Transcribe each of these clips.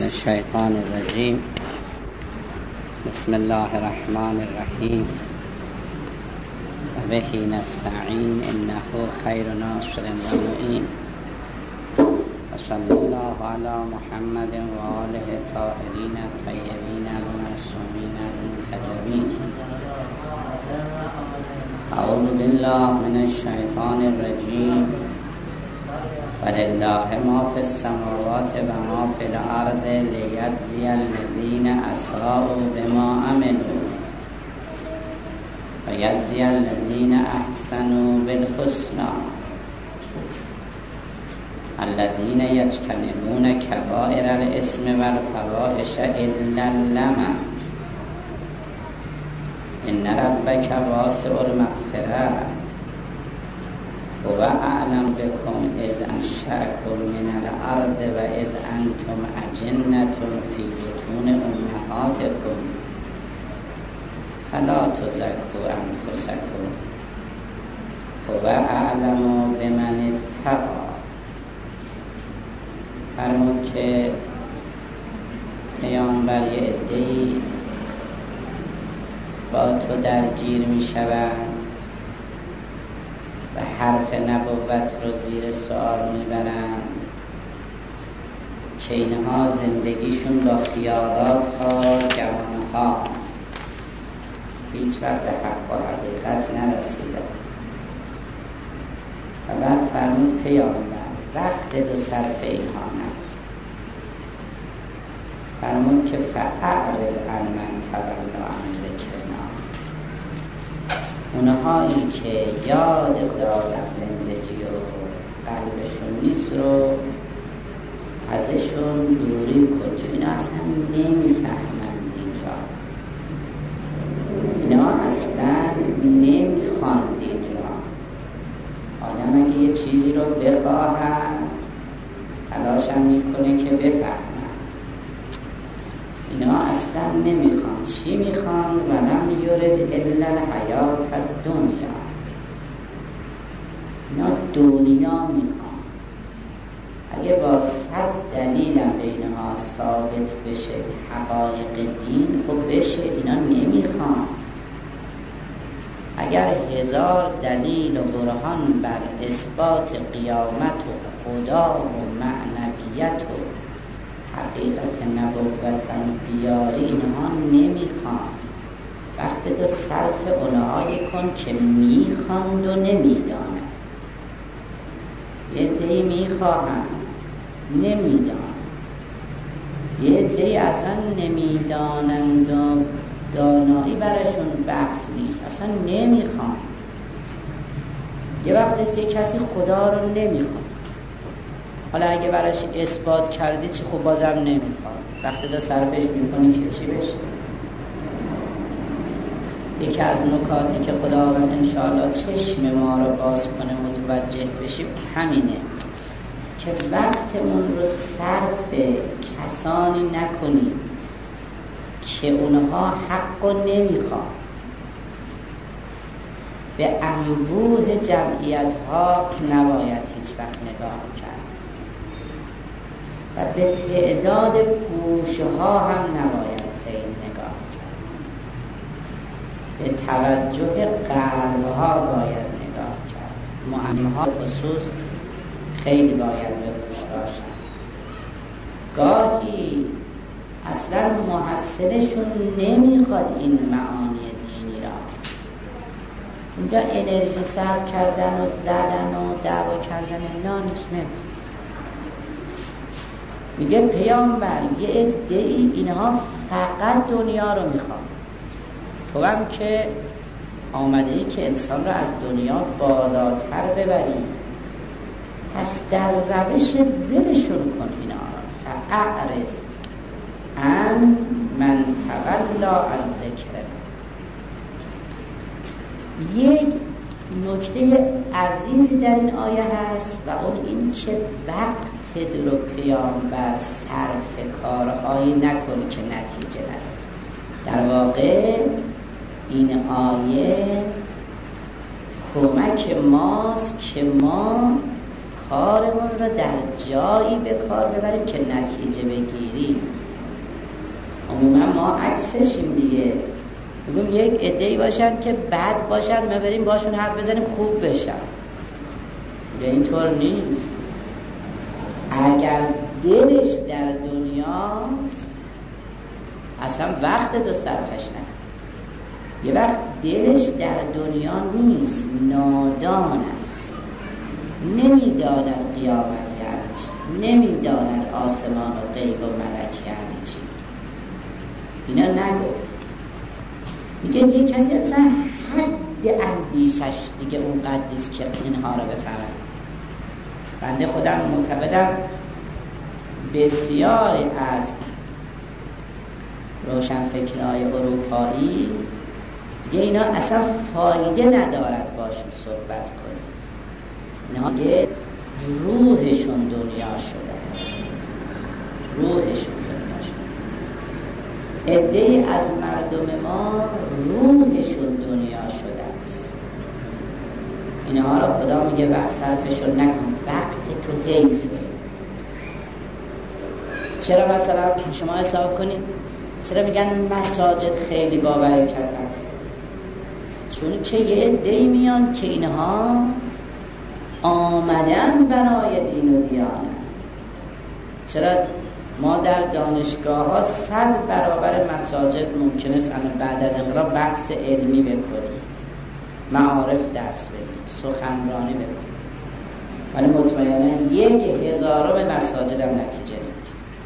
الشیطان الرجیم. بسم الله الرحمن الرحیم و بهی نستعین انه خیر ناصر و معین و صلی الله علی محمد و آله الطاهرین الطیبین المعصومین المنتجبین. اعوذ بالله من الشیطان الرجیم. ولله ما فی السماوات و ما فی الارض لیجزی الذین اساءوا بما عملوا و یجزی الذین احسنوا بالحسنی الذین یجتنبون کبائر الاثم و الفواحش الا اللمم ان ربک واسع المغفرة و اعلم بكم اذ انشأکم من الارض و اذ انتم اجنة فی بطون امهاتکم فلا تزکوا انفسکم و اعلم بمن اتقی. فرمود که پیامبر یه عده‌ای با تو درگیر می شوند و حرف نبوت رو زیر سوال میبرند که اینها زندگیشون با خیالات ها گمان هاست، هیچ وقت به حق و حقیقت نرسیده. و بعد فرمود پیامبر وقت دو صرف اینها نه. فرمود که فاعرض عن من تولی عن ذکرنا، اونهایی که یاد خدا در زندگی و قلبشون نیست رو ازشون دوری کن، چون اینا اصلا نمیفهمند دین را، اینا اصلا نمیخوان دین را. آدم اگه یه چیزی رو بخواهد تلاشم میکنه که بفهمن، اینا اصلا نمیخوان. چی میخوان؟ ولم یرد الا الحیات الدنیا، اینا دنیا میخوان. اگه با 100 دلیل هم بینها ثابت بشه حقایق دین، خب بشه، اینا نمیخوان. اگر 1000 دلیل و برهان بر اثبات قیامت و خدا و معنویت و حقیقت نبوت هم بیاری، اینها نمیخوان. وقتی تو صرف اونهایی کن که میخواند و نمیدانند. یه عده‌ای میخواهند نمیدانند، یه عده‌ای اصلا نمیدانند و دانایی برشون بحث نیست، اصلا نمیخوان. یه وقتی یه کسی خدا رو نمیخواد، حالا اگه براش اثبات کردی چی، خب بازم نمیخواد. وقتی تو صرفش میکنی که چی بشه؟ یکی از نکاتی که خداوند انشاءالله چشم ما رو باز کنه متوجه بشیم همینه که وقتمون رو صرف کسانی نکنیم که اونها حق رو نمیخواد. به انبوه جمعیت ها نباید هیچ وقت نگاه کرد و به تعداد گوشه ها هم نباید خیلی نگاه کرد. به توجه قلب ها باید نگاه کرد. معلم ها خصوص خیلی باید باشند. گاهی اصلا محصلشون نمیخواد این معانی دینی را. اینجا انرژی صرف کردن و زدن و دعوا کردن اینا نیست. میگه پیامبر یه عده‌ای اینها فقط دنیا رو میخوان. تو هم که آمده ای که انسان رو از دنیا بالاتر ببریم، پس در روش ولشون کن اینا رو. فاعرض عن من تولی عن ذکرنا. یک نکته عزیزی در این آیه هست و اون این که وقت رو پیامبر صرف کارهایی نکنی که نتیجه نداره. در واقع این آیه کمک ماست که ما کارمون رو در جایی به کار ببریم که نتیجه بگیریم. عموما ما عکسشیم دیگه، میگم یک عده‌ای باشن که بد باشن، ما بریم باشون حرف بزنیم خوب بشن. به اینطور نیست. اگر دلش در دنیاست اصلا وقت دو صرفش نکن. یه وقت دلش در دنیا نیست، نادان است، نمیداند قیامت یعنی چی، نمیداند آسمان و غیب و ملک یعنی چی. اینا نگو. میگه یه کسی اصلا حد اندیشش دیگه اونقدر نیست که اینها رو بفهمد. بنده خودم معتقدم بسیاری از روشنفکرهای اروپایی دیگه اینا اصلا فایده ندارد باشون صحبت کنید. اینا دیگه روحشون دنیا شده است، روحشون دنیا شده. عده‌ای از مردم ما روحشون دنیا شده است. اینها رو خدا میگه وقت صرفشون نکن، وقت تو حیفه. چرا مثلا شما حساب کنید چرا میگن مساجد خیلی بابرکت است؟ چون که یه عده‌ای میان که اینها آمدن برای دین و دیانت. چرا ما در دانشگاه ها 100 برابر مساجد ممکنه است بعد از انقلاب بحث علمی بکنیم، معارف درس بدیم، سخنرانی بکنیم، ولی مطمئنا 1/1000 مساجد هم نتیجه نمیگیره.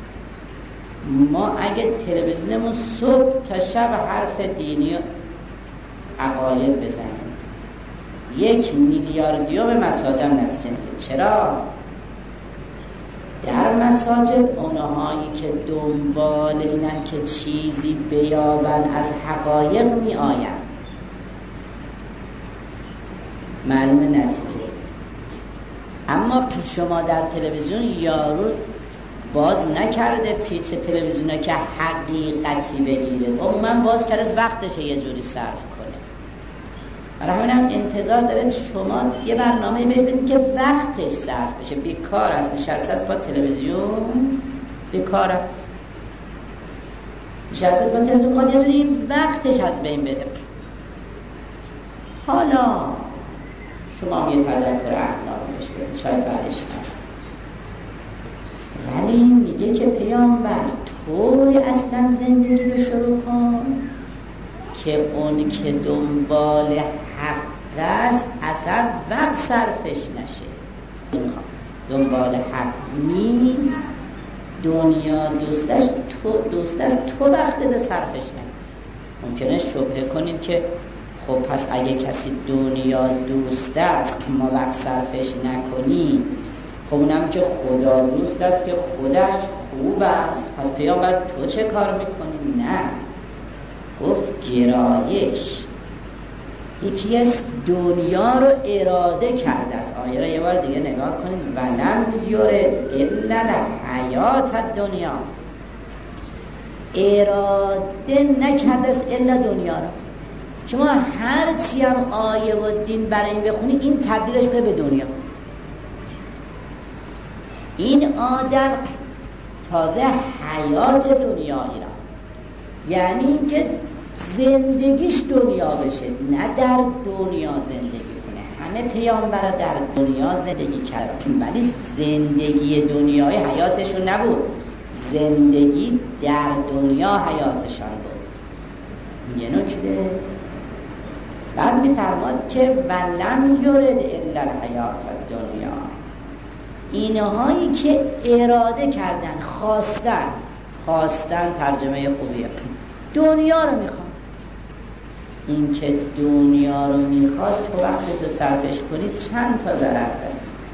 ما اگه تلویزیونمون صبح تا شب حرف دینی و عقاید بزنیم 1 میلیاردیو به مساجد هم نتیجه نمیگیره. چرا؟ در مساجد اونهایی که دنبال اینن که چیزی بیابن از حقایق می آین، معلوم نتیجه. اما شما در تلویزیون یارو باز نکرده پیچ تلویزیونه که حقیقتی بگیره، عموما باز کرده وقتشه یه جوری صرف کنه. برای همینم انتظار داره شما یه برنامه ببینید که وقتش صرف بشه. بیکار است، نشسته است با تلویزیون، بیکار است، نشسته است با تلویزیون، خواهد یه جوری وقتش از بین بده. حالا شما یه تذکر اخلاق بهش بدید، شاید بعدش کنید. ولی میگه که پیامبر طوری اصلا زندگی رو شروع کن که اون که دنبال حق است اصلا وقت صرفش نشه. دنبال حق نیست، دنیا دوست است، تو وقت ده صرفش نکن. ممکنه شبهه کنید که خب پس اگه کسی دنیا دوست است ما وقت صرفش نکنی، خب اونم که خدا دوست است که خودش خوب است، پس پیامبر تو چه کار میکنی؟ نه، گفت گرایش. یکی از دنیا رو اراده کرده است. آیه رو یه بار دیگه نگاه کنید. ولم یرد الا الحیات الدنیا، اراده نکرده است الا دنیا رو. شما هر چی هم آیه و دین برای این بخونی این تبدیلش کنه به دنیا. این آدم تازه حیات دنیایی را، یعنی اینکه زندگیش دنیا بشه، نه در دنیا زندگی کنه. همه پیامبرا در دنیا زندگی کردن ولی زندگی دنیای حیاتشون نبود، زندگی در دنیا حیاتشان بود. یه نکته بعد میفرماد که ولم یرد الا الحیات الدنیا، اینهایی که اراده کردن، خواستن ترجمه خوبیه، دنیا رو میخوان. این که دنیا رو میخواد تو وقتش رو صرفش کنی چند تا ضرر داره.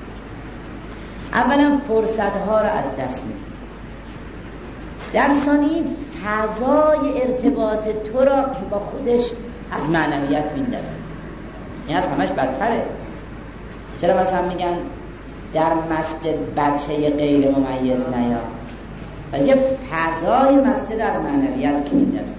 اولا فرصتها رو از دست میدی، در ثانی فضای ارتباط تو را با خودش از معنویت میندازه. این از همش بدتره. چرا مثلا میگن در مسجد بچه غیر ممیز نیا؟ بلکه فضای مسجد از معنویت میندازه.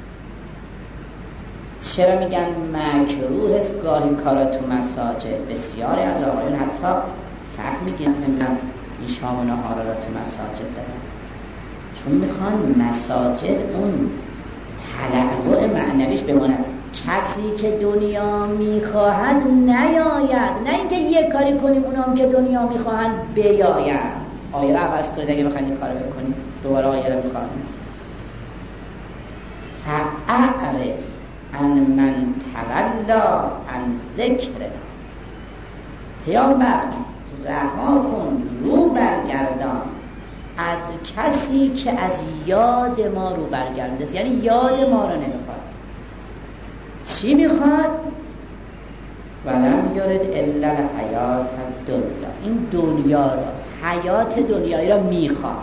چرا میگن مکروه است گاهی کارا تو مساجد؟ بسیاری از آقایون حتی سخت میگیرن نمیدونم این شام و نهارا را تو مساجد دارن، چون میخوان مساجد اون تلوع معنویش بمونه. کسی که دنیا میخواهد نیاید، نه اینکه یک کاری کنیم اونام که دنیا میخواهند بیاید. آیه را عوض کنید اگه بخواید این کارو بکنید، دوباره آیه را میخواهید. فاعرض عن من تولا عن ذکر، پیامبر رها کن، رو برگردان از کسی که از یاد ما رو برگردند، یعنی یاد ما رو نمیخواد. چی میخواد؟ ولم یرد الا الحیات الدنیا، این دنیا را، حیات دنیایی را میخواد،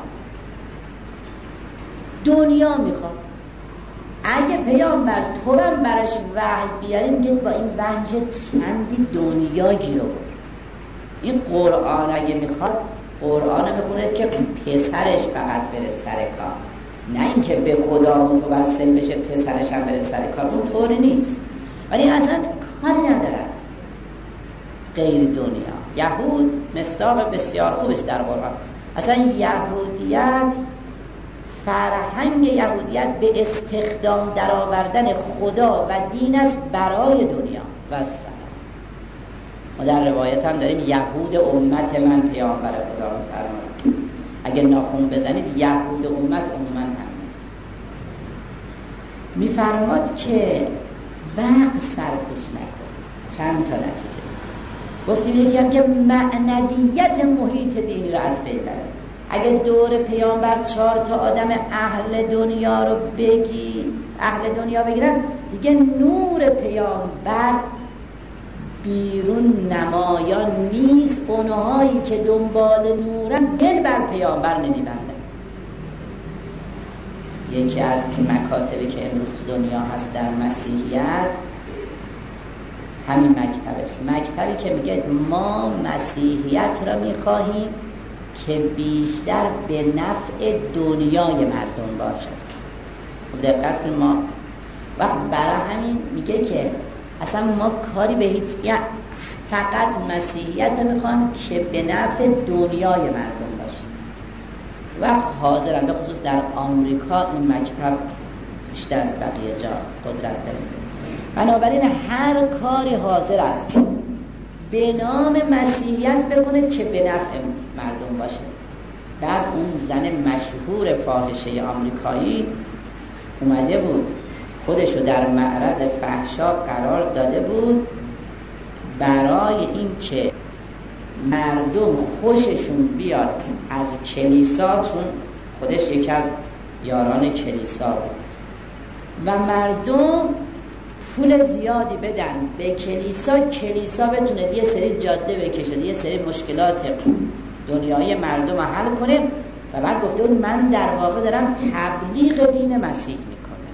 دنیا میخواد. اگه پیامبر تو هم براش وحی بیاریم که با این وحی چندی دنیا گیر آورد. این قرآن اگه میخواد قرآن میخوند که پسرش فقط بره سر کار، نه اینکه به خدا متوسل بشه پسرش هم بره سر کار. اون طوری نیست، ولی اصلا کاری ندارن غیر دنیا. یهود مصداق بسیار خوب است در قرآن. اصلا یهودیت، فرهنگ یهودیت به استخدام در آوردن خدا و دین است برای دنیا و سلام. ما در روایت هم داریم یهود امت من پیامبر خدا می‌فرماید، اگه ناخن بزنید یهود امت من هم می‌فرماد که وقت صرفش نکن. چند تا نتیجه گفتیم. یکی هم که معنویت محیط دینی رو از بین بره. اگه دور پیامبر 4 تا آدم اهل دنیا رو اهل دنیا بگیرن، دیگه نور پیامبر بیرون نمایان نیست. اونهایی که دنبال نورن دل بر پیامبر نمیبندن. یکی از مکاتبی که امروز تو دنیا هست در مسیحیت همین مکتب است، مکتبی که میگه ما مسیحیت را میخواهیم که بیشتر به نفع دنیای مردم باشد. خب دقت کنید، ما و برای همین میگه که اصلا ما کاری به هیچ، فقط مسیحیت میخوام که به نفع دنیای مردم باشه. و حاضرم به خصوص در آمریکا این مکتب بیشتر از بقیه جا قدرت داره. بنابراین هر کاری حاضر است به نام مسیحیت بکنه که به نفع مردم باشه. بعد اون زن مشهور فاحشه آمریکایی اومده بود، خودشو در معرض فحشا قرار داده بود برای این که مردم خوششون بیاد از کلیسا، چون خودش یکی از یاران کلیسا بود و مردم پول زیادی بدن به کلیسا بتونه یه سری جاده بکشه، یه سری مشکلات دنیای مردم رو حل کنه. و بعد گفته بود من در واقع دارم تبلیغ دین مسیح میکنم.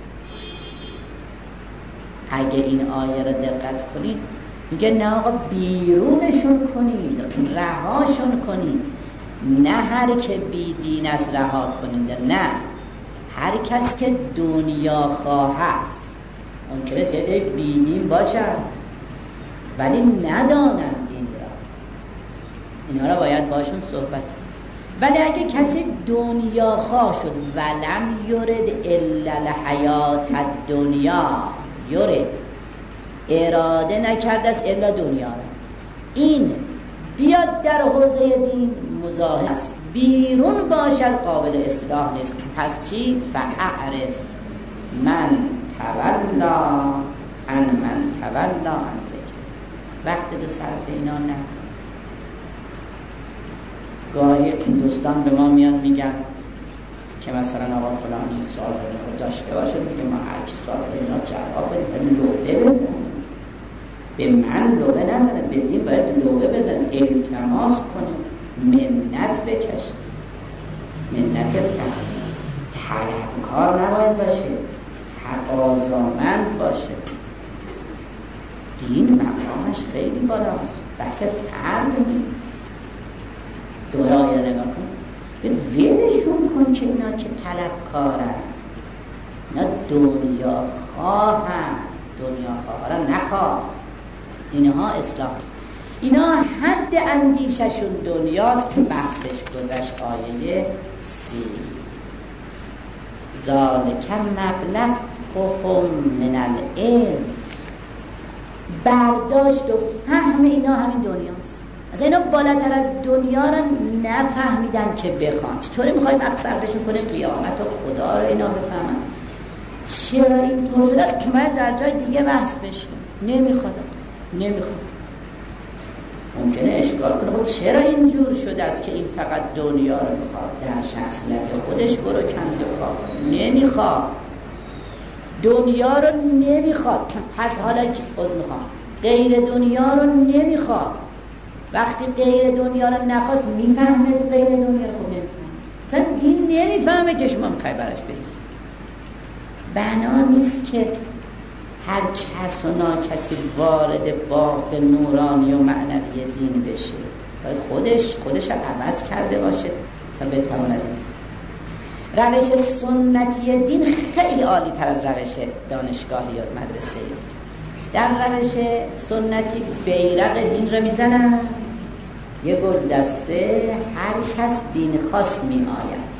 اگه این آیه رو دقت کنید میگه نه آقا بیرونشون کنید، رهاشون کنید. نه هر که بی دین است رها کنید، نه هر کس که دنیا خواه است. ممکنه سیده بیدین باشن ولی ندانن دین را، اینا را باید باشون صحبت. ولی اگه کسی دنیا خواه شد ولم یرد الا الحیات الدنیا، یرد اراده نکرده است الا دنیا را، این بیاد در حوزه دین مزاحم است، بیرون باشد قابل اصلاح نیست. پس چی؟ فاعرض من تولا عن من تولا عن ذکر. وقت دو صرف اینا نه. گاهی دوستان به ما میان میگن که مثلا آقا فلانی سوال داشته باشه، میگه ما هر کی سوال اینا جواب بدیم، لوبه بزن. به من لوبه نزنه، بدیم باید لوبه بزن، التماس کنیم، منت بکشیم. منت طلبکار نباید باشه، تقاضامند باشه. دین مقامش خیلی بالاست، بحث فرد نیست. دوره آیه نگاه کن، ولشون کن که اینا که طلبکارن، اینا دنیا خواهن، دنیا خواهن نخواه، اینها اصلاح. اینا حد اندیششون دنیاست که بحثش گذشت. آیه 30 ذالک مبلغ هم من العلم، برداشت و فهم اینا همین دنیاست. از اینا بالاتر از دنیا رو نفهمیدن که بخوان. چطوری میخوای مقصدشون کنه قیامت و خدا رو اینا بفهمن؟ چرا این طور شده است که من در جای دیگه بحث بشه؟ نمیخواد. ممکنه اشکال کنه خود چرا اینجور شده است که این فقط دنیا رو میخواد؟ در شخصیت خودش برو کند و کار نمیخواد، دنیا رو نمیخواد. پس حالا که میخواد غیر دنیا رو نمیخواد. وقتی غیر دنیا رو نخواست میفهمه غیر دنیا رو خب نمیفهمه. اصلا دین نمیفهمه که شما میخوای براش بگید. بنا نیست که هر کس و ناکسی وارد باغ نورانی و معنوی دین بشه. باید خودش رو عوض کرده باشه و بتواند. روش سنتی دین خیلی عالی تر از روش دانشگاهی یا مدرسه است. در روش سنتی بیرق دین رو میزنن، یه گلدسته، هر کس دین خاص می آید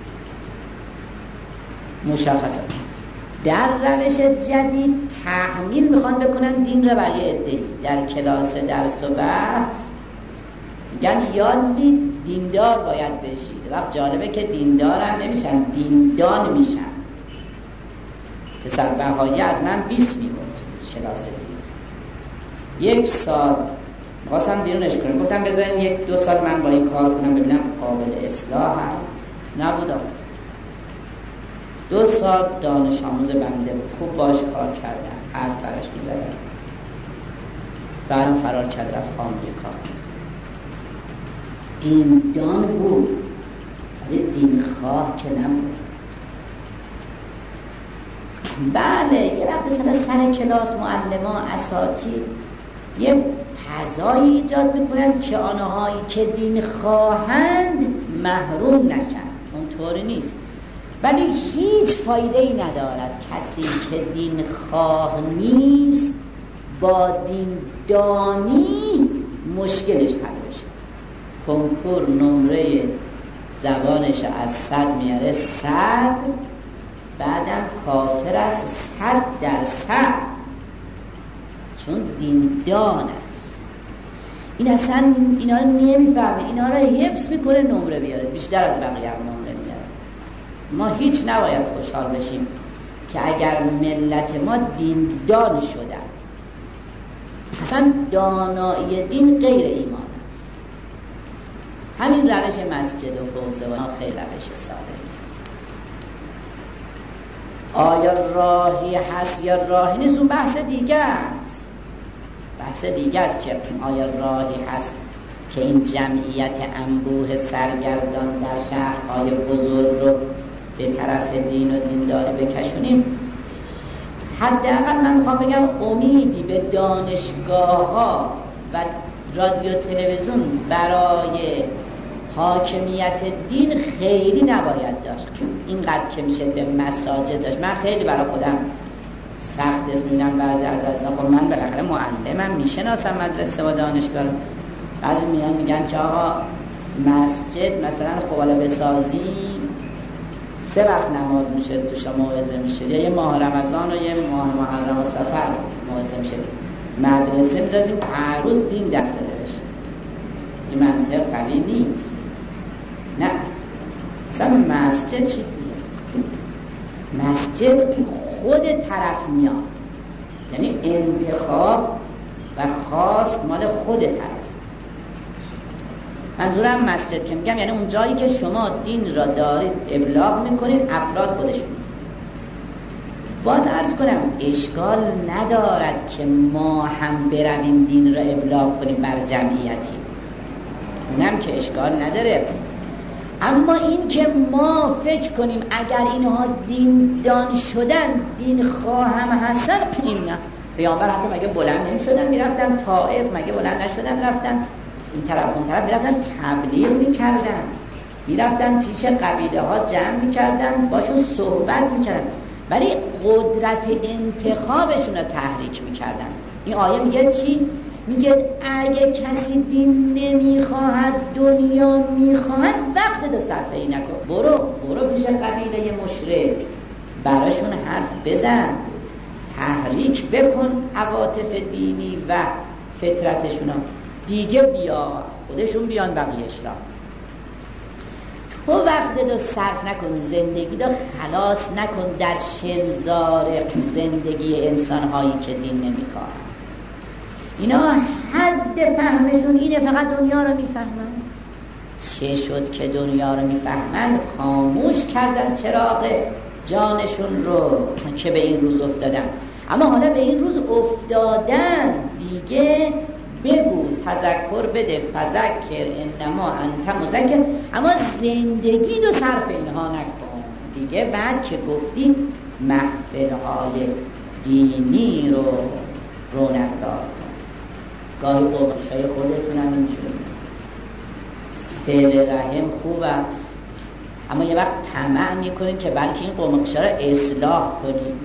مشخصه. در روش جدید تحمیل میخوان بکنن دین رو برای عده‌ای. در کلاس درس و بحث میگن یادی دیندار باید بشید. وقت جالبه که دیندار هم نمیشن، دیندان میشن. پسر بهایی از من 20 میبود کلاس دین. 1 سال میخواستم بیرونش کنم، گفتم بذارین 1-2 سال من با این کار کنم ببینم قابل اصلاح هست. نبودم. 2 سال دانش آموز بنده بود، خوب باش کار کردم، حرف براش میزدم. بعد فرار کرد رفت آمریکا. دیندان بود ولی دینخواه که نبود. بله یه وقت سر کلاس معلمان اساتید یه فضایی ایجاد میکنن که آنهایی که دین خواهند محروم نشن. اونطوری نیست، ولی هیچ فایده ای ندارد کسی که دین خواه نیست با دین دانی مشکلش حل بشه. کنکور نمره زبانش از 100 میاره 100، بعدم کافر است 100%، چون دیندان است. این اصلا اینا رو نمیفهمه، اینا رو حفظ میکنه نمره بیاره، بیشتر از بقیه هم نمره میاره. ما هیچ نباید خوشحال بشیم که اگر ملت ما دیندان شدن. اصلا دانایی دین غیر ایمان است. همین روش مسجد و حوزه و خیلی روش صالح. آیا راهی هست یا راهی نیست؟ اون بحث دیگه است. بحث دیگه است که آیا راهی هست که این جمعیت انبوه سرگردان در شهرهای بزرگ رو به طرف دین و دینداری بکشونیم. حداقل من میخوام بگم امیدی به دانشگاه‌ها و رادیو تلویزیون برای حاکمیت دین خیلی نباید داشت. اینقدر که میشه به مساجد داشت. من خیلی برای خودم سخت اسم میدم بعضی از خب من بالاخره معلمم، میشناسم مدرسه و دانشگاه. بعضی میگن که آقا مسجد مثلا خواله بسازی 3 وقت نماز میشه توش موعظه میشه، یا یه ماه رمضان و یه ماه محرم و صفر موعظه میشه. مدرسه میذاریم هر روز دین دست داده بشه. این منطق قوی نیست. نه، مثلا مسجد چیز دیگه است. مسجد خود طرف میاد، یعنی انتخاب و خواست مال خود طرف. منظورم مسجد که میگم یعنی اون جایی که شما دین را دارید ابلاغ میکنید افراد خودشون. باز عرض کنم اشکال ندارد که ما هم برویم دین را ابلاغ کنیم بر جمعیتی، اونم که اشکال نداره. اما این که ما فکر کنیم اگر اینها دیندان شدن دین خواهم هستن، این نه. پیامبر حتی مگه بلند نمی‌شدن میرفتن طائف، مگه بلند نشدن رفتن این طرف اون طرف میرفتن تبلیغ میکردن، میرفتن پیش قبیله ها جمع میکردن باشون صحبت میکردن، ولی قدرت انتخابشون رو تحریک میکردن. این آیه میگه چی؟ میگه اگه کسی دین نمیخواهد دنیا میخواهد وقت ده صرفه نکن. برو پیش قبیله مشرک براشون حرف بزن، تحریک بکن عواطف دینی و فطرتشون، دیگه بیا خودشون بیان بقیهش را. تو وقت دو صرف نکن، زندگی دو خلاص نکن در شنزار زندگی انسان‌هایی که دین نمیخواد. اینا حد فهمشون اینه، فقط دنیا رو میفهمن. چه شد که دنیا رو میفهمن؟ خاموش کردن چراغ جانشون رو که به این روز افتادن. اما حالا به این روز افتادن دیگه بگو، تذکر بده، فذکر انما انت مذکر، اما زندگی دو صرف اینها نکن دیگه. بعد که گفتیم محفل‌های دینی رو رونق‌دار کن. گاهی قربانشای خودتون هم اینجوری، صله رحم خوب است، اما یه وقت طمع میکنید که بلکه این قربانشا رو اصلاح کنید.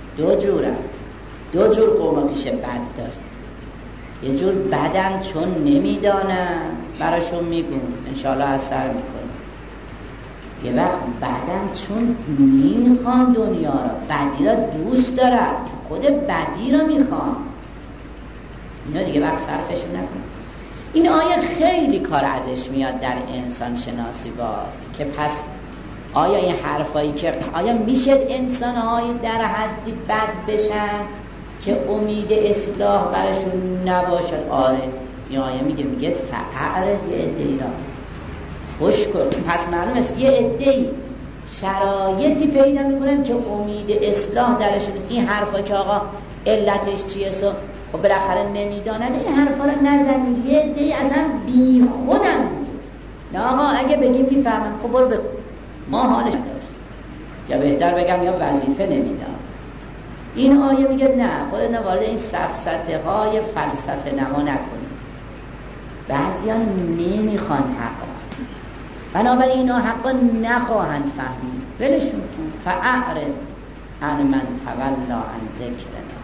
دو جور قربانش بد دارید. یه جور بدن چون نمیدانن براشون میگون انشالله اثر میکنه. یه وقت بدن چون میخوان دنیا را، بدی را دوست دارد، خود بدی را میخوان، اینا دیگه وقت صرفشون نکن. این آیه خیلی کار ازش میاد در انسان شناسی باز، که پس آیا این حرفایی که آیا میشه انسان‌های در حدی بد بشن که امید اصلاح برشون نباشد؟ آره، این آیه میگه فعرض یه عده‌ای را خوش کن. پس معلوم است یه عده‌ای شرایطی پیدا میکنن که امید اصلاح درشون است. این حرفا که آقا علتش چیه و بالاخره نمیدانن، این حرفا رو نزنید. یه عده‌ای اصلا بی خودم میگه نه آقا اگه بگیم میفهمن، خب برو بگو، ما حالش داشت، یا بهتر بگم یا وظیفه نمیدم. این آیه میگه نه، خودت وارد این سفسطه های فلسفه نما نکنید. بعضیان نمیخوان حقا، بنابراین اینا حقا نخواهند فهمید، ولشون کن. فاعرض عن من تولی عن ذکرنا.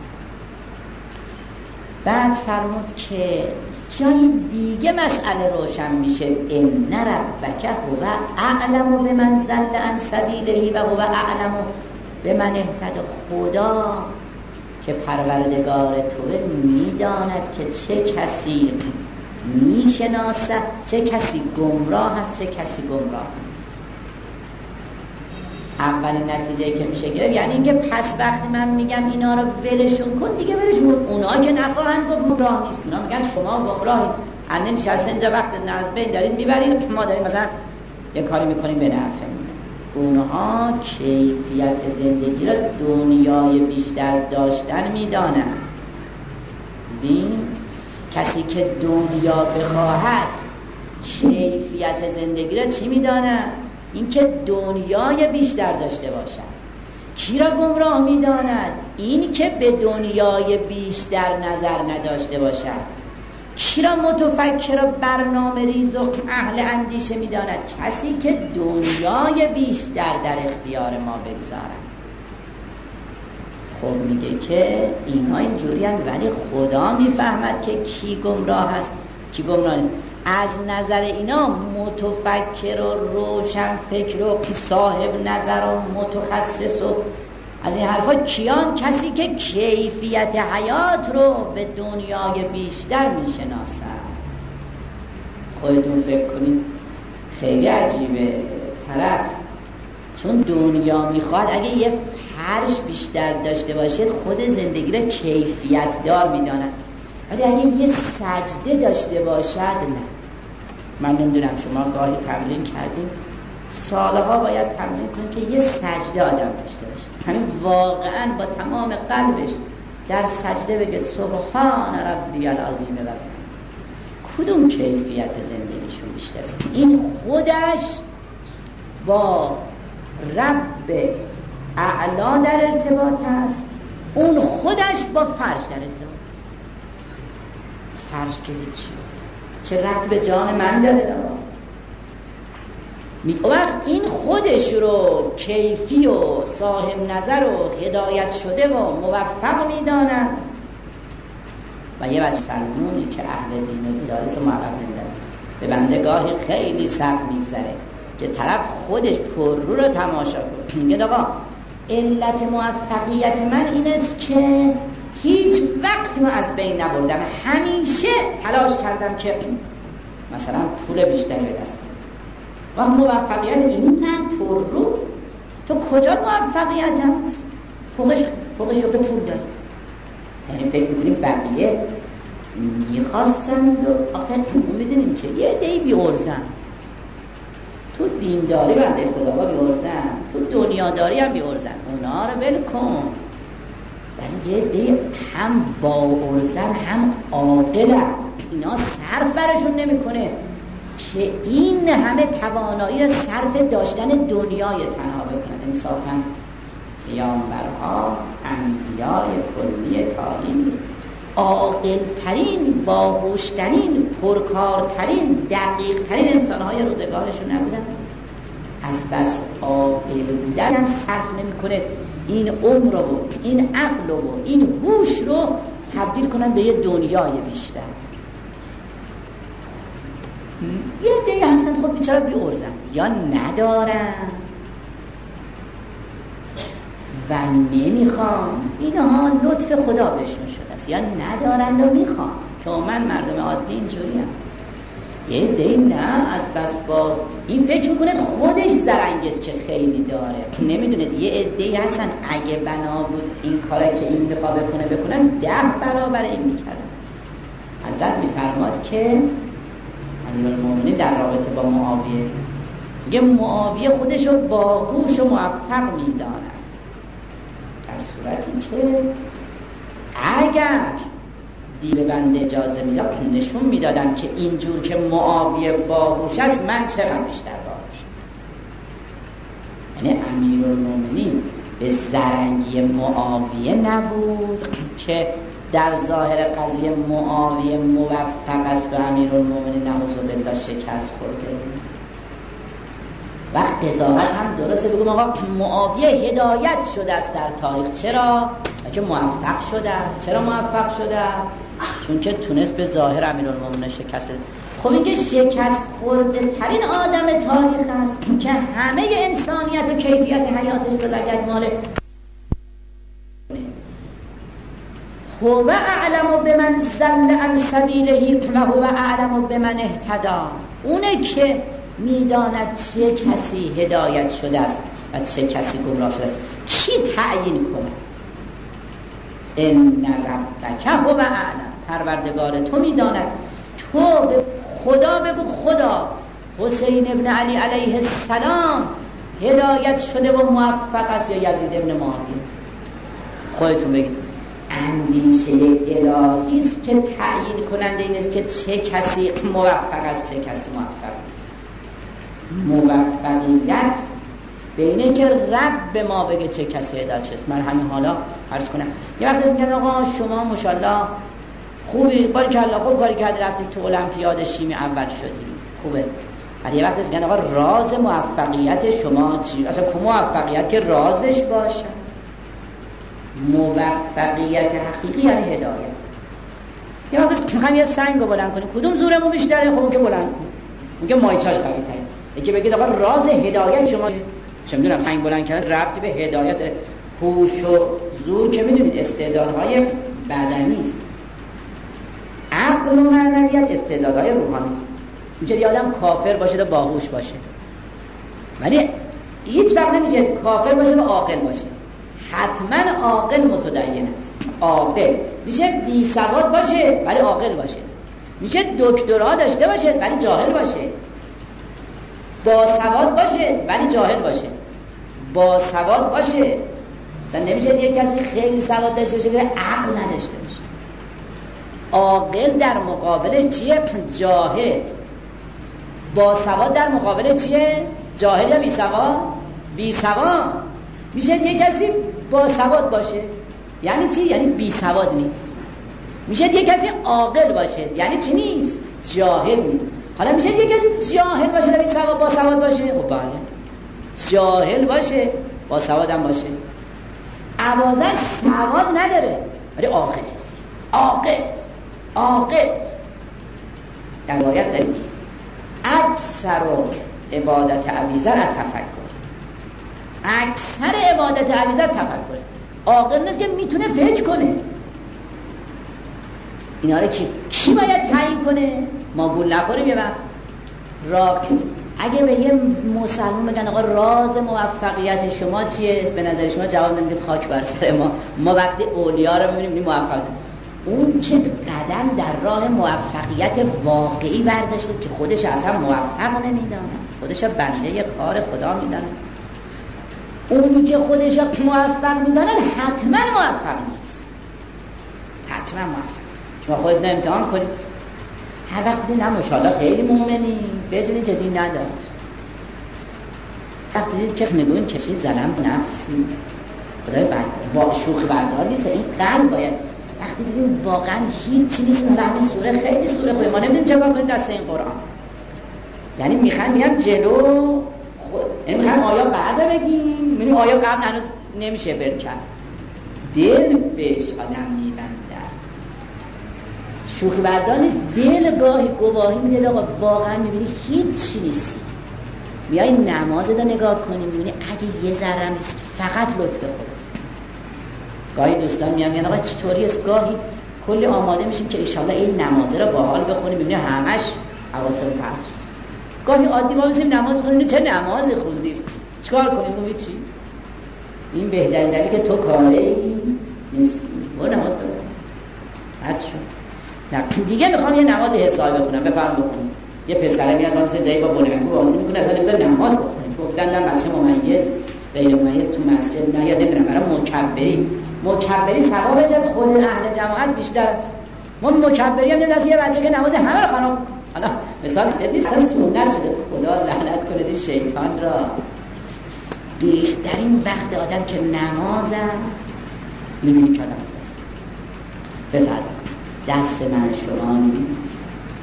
بعد فرمود که جای دیگه مسئله روشن میشه. ان ربک هو اعلم بمن ضل عن سبیله و هو اعلم بمن اهتدی. خدا که پروردگار توه میداند که چه کسی میشناسد، چه کسی گمراه است، چه کسی گمراه نیست. اولین نتیجه که میشه گرفت یعنی اینکه پس وقتی من میگم اینا رو ولشون کن، دیگه ولشون کن. اونا که نخواهند گفت گمراه نیست، اونا میگن شما گمراهید، الان نشسته اینجا وقت ناز بین دارید میبرید، ما داریم مثلا یه کاری میکنیم به نفعمون. اونها کیفیت زندگی را دنیای بیشتر داشتن میدانند. دین کسی که دنیا بخواهد کیفیت زندگی را چی میدانند؟ این که دنیای بیشتر داشته باشد. کی را گمراه میداند؟ این که به دنیای بیشتر نظر نداشته باشد. کی را متفکر و برنامه ریز و اهل اندیشه میداند؟ کسی که دنیای بیشتر در اختیار ما بگذارد. خب میگه که اینها اینجوری هست، ولی خدا میفهمد که کی گمراه است کی گمراه نیست. از نظر اینا متفکر و روشن فکر و صاحب نظر و متخصص و از این حرفا کیان؟ کسی که کیفیت حیات رو به دنیای بیشتر میشناسن. خودتون فکر کنید خیلی عجیبه. طرف چون دنیا میخواد اگه یه فرش بیشتر داشته باشید خود زندگی رو کیفیت دار میداند، ولی اگه یه سجده داشته باشد نه. من نمیدونم شما گاهی تمرین کردیم، سالها باید تمرین کنید که یه سجده آدم داشته باشه، یعنی واقعا با تمام قلبش در سجده بگه سبحان ربی العظیم. و کدوم کیفیت زندگیشون بیشتره؟ این خودش با رب اعلا در ارتباط است، اون خودش با فرش در ارتباط است. فرش که چی؟ چه ربط به جان من داره؟ وقت این خودش رو کیفی و صاحب نظر و هدایت شده و موفق میدانند، و یه بچه سلمونی که اهل دین و دیداریست موفق نمیدن. به بنده گاهی خیلی سخت میگذره که طرف خودش پررو رو تماشا کنه، میگه آقا علت موفقیت من این است که هیچ وقت من از بین نبردم، همیشه تلاش کردم که مثلا پول بیشتری به دست بیارم. و موفقیت اینقدر پررو، تو کجا موفقیت هست؟ فوقش تو پول داری. یعنی فکر می‌کنی بقیه میخواستند و آخر تو میدونیم چه یه عده‌ای بی‌ارزن، تو دینداری بنده خدا با بی‌ارزن، تو دنیاداری هم بی‌ارزن، اونا رو ول کن. ولی یه عده‌ای هم با ارزن هم عاقلن، اینا صرف برشون نمیکنه که این همه توانایی صرف داشتن دنیای تنها بکنن. انصافاً پیامبرها، انبیای کلی تاریخ عاقل‌ترین، باهوش‌ترین، پرکارترین، دقیق‌ترین انسان‌های روزگارشون نبودن؟ از بس عاقل بودن صرف نمی‌کنه این عمر رو، این عقل رو، این هوش رو تبدیل کنن به یه دنیای بیشتر. یه دیگه هستن خب بیچاره بی‌ارزن، یا ندارن و نمیخوان، اینها لطف خدا بهشون شده است، یا ندارن و میخوان که من مردم عادی اینجوری هم. یه دی نه از بس با این فکر میکنه خودش زرنگست که خیلی داره، نمیدونه یه عده‌ای هستن اگه بنا بود این کاری که این میخواد بکنن 10 برابر این میکردن. حضرت میفرماد که امیرالمومنین در رابطه با معاویه میگه معاویه خودشو باهوش و موفق میداند، در صورتی که اگر دیو بنده اجازه میداد نشون میدادم که اینجور که معاویه باهوش است من چرا بیشتر باهوشم. یعنی امیرالمومنین به زرنگی معاویه نبود که در ظاهر قضیه معاویه موفق است و امیرالمومنین نعوذ بالله شکست خورده. وقت قضاوت هم درسته بگم آقا معاویه هدایت شده است در تاریخ. چرا؟ که موفق شده است. چرا موفق شده است؟ چون که تونست به ظاهر امیرالمومنین شکست بده. خب این که شکست خورده ترین آدم تاریخ است که همه انسانیت و کیفیت حیاتش رو لگدماله. هو اعلم بمن ضل عن سبیله و هو اعلم بمن اهتدی. اونه که میداند چه کسی هدایت شده است و چه کسی گمراه شده است. کی تعیین کند؟ ان ربک هو اعلم. پروردگار تو میداند. تو به خدا بگو خدا حسین ابن علی علیه السلام هدایت شده و موفق است یا یزید ابن معاویه؟ خودتون بگید. اندیشه الهی است که تعیین کننده این است که چه کسی موفق است چه کسی موفق نیست. موفقیت بینه که رب به ما بگه چه کسی هدایت شده. من همین حالا عرض کنم یه وقت میگن آقا شما ماشاءالله خوبی، باریکالله خوب کاری کردی رفتی تو المپیاد شیمی اول شدی، خوبه. ولی یه وقت میگن آقا راز موفقیت شما چی؟ اصلا که موفقیت که رازش باشه. موفقیت حقیقی یعنی هدایت. یا وقت میخوایم یه سنگ رو بلند کنیم، کدوم زورمون بیشتره؟ خب اون که بلند کن، اون که مایچاش قوی تره. یکی بگید آقا راز هدایت شما چه میدونم سنگ بلند کردن ربطی به هدایت داره. هوش و زور که میدونید استعدادهای بدنی است، عقل و معنویت استعدادهای روحانی است. میشه یه آدم کافر باشه و باهوش باشه، ولی هیچ وقت نمیشه کافر باشه و عاقل باشه. حتما عاقل متدین است. عاقل میشه بی سواد باشه ولی عاقل باشه، میشه دکترا داشته باشه ولی جاهل باشه، با سواد باشه ولی جاهل باشه، با سواد باشه. مثلا نمیشه یک کسی خیلی سواد داشته باشه ولی عقل نداشته باشه. عاقل در مقابل چیه؟ جاهل. با سواد در مقابل چیه؟ جاهل یا بی سواد؟ بی سواد. میشه یک کسی با سواد باشه یعنی چی؟ یعنی بی سواد نیست. میشه یک کسی عاقل باشه یعنی چی نیست؟ جاهل نیست. حالا میشه یک کسی جاهل باشه و بی سواد با سواد باشه؟ خب بله، جاهل باشه با سواد هم باشه. ابوذر سواد نداره ولی عاقل است. عاقل عاقل در روایت داریم اکثر عبادت ابیذر تفکر، اکثر عبادت ابیذر تفکر. عاقل نیست که میتونه فکر کنه. اینا رو کی باید تعیین کنه؟ ما گول نخوریم. یه وقت اگه به یه مسلمان بگن آقا راز موفقیت شما چیه، به نظر شما جواب نمیدید خاک بر سر ما وقتی اولیاء رو میبینیم موفق هستن. اون چه قدم در راه موفقیت واقعی برداشته که خودش اصلا موفق نمیدانه، خودش بنده خار خدا میدانه. اونی که خودش موفق میدانه حتما موفق نیست، حتما موفق نیست. شما خودت امتحان کنید، هر وقت دیدین نه ماشاءالله خیلی مومنی بدونید جدی نداره. وقتی دیدید که میگوین کشی ظلم نفسی خدای با شوخی بردار نیست. این قلب باید وقتی دیدیم واقعا هیچی نیست. همین سوره خیلی سوره خوبه، ما نمیدونیم چه کار کنیم دست این قرآن. یعنی میخوان جلو میخوان آیا بعد بگیم، میگیم آیا قبل هنوز نمیشه برکن. دل بهش آدم میبنده، شوخی بردار نیست. دل گاهی گواهی میده آقا واقعا میبینی هیچی نیست. میای نماز رو نگاه کنی میبینی اگه یه ذره نیست فقط لطف خداست. گاهی دوستان میان آقا چطوری است، گاهی کلی آماده میشیم که انشالله این نماز رو باحال بخونیم میبینی همش حواسمون پرت شد. گاهی عادی ما میسیم نماز بخونیم چه نمازی خوندیم چیکار کنیم؟ میگی چی؟ این بهترین دلیلی که تو کاری نیست. برو نماز بخون. حد شد. نه دیگه میخوام یه نماز حسابی بخونم. بفهم بخونم. یه پسره میاد واسه جایی با بلندگو بازی میکنه اصلا نمیذاره نماز بخونیم. گفتن بچه ممیز غیر ممیز تو مسجد نه یا نمیرم. برای مکبری ثوابش از خود اهل جماعت بیشتر است. ما مکبری هم نمیذاره یه بچه که نماز همه رو خانم حالا مثال سید نیست سنت شده. خدا لعنت کنه شیطان را. بهترین وقت آدم که نماز است میبینی که آدم از دست بفرد دست من شما نیست.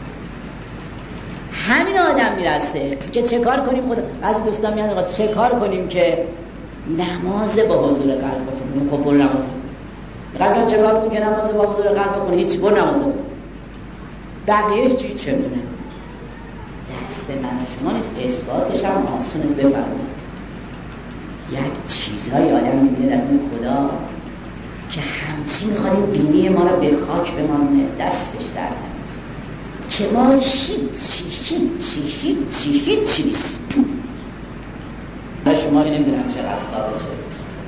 همین آدم میرسه که چه کار کنیم. خدا بعضی دوستان میان آقا چه کار کنیم که نماز با حضور قلب بخونیم. خب برو نماز قلب چه کار کنیم که نماز با حضور قلب بخونیم؟ هیچ، برو نماز بخون. بقیهش چه میدونه؟ دست من شما نیست. اثباتش هم آسون است. بفرمایید یک چیزهای آدم میبینه از این خدا که همچین میخواد این بینی ما رو به خاک بمانه دستش در که ما هیچی نیست. شما نمیدونم چقدر ثابت شده.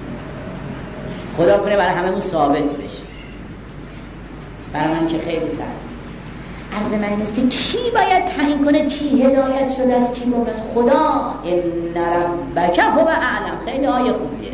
خدا کنه برای هممون ثابت بشه. برای من که خیلی سخت. عرض من این است که کی باید تعیین کنه کی هدایت شده از کی گمراه است؟ خدا. ان ربک هو اعلم. خیلی آیه خوبیه.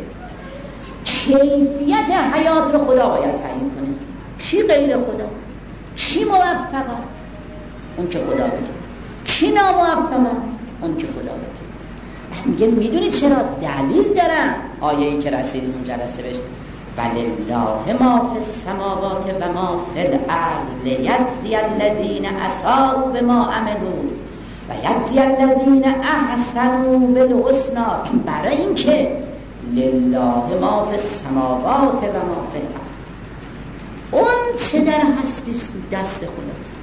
کیفیت حیات رو خدا باید تعیین کنه. کی غیر خدا؟ کی موفق است؟ اون که خدا بگه. کی ناموفق است؟ اون که خدا بگه. بعد میگه میدونید چرا؟ دلیل دارم. آیه‌ای که رسیدیم اون جلسه بهش ولله ما فی السماوات و ما فی الارض لیجزی الذین اساءوا بما عملوا و یجزی الذین احسنوا بالحسنی. برای اینکه لله ما فی السماوات و ما فی الارض، اون چه در هستی دست خداست.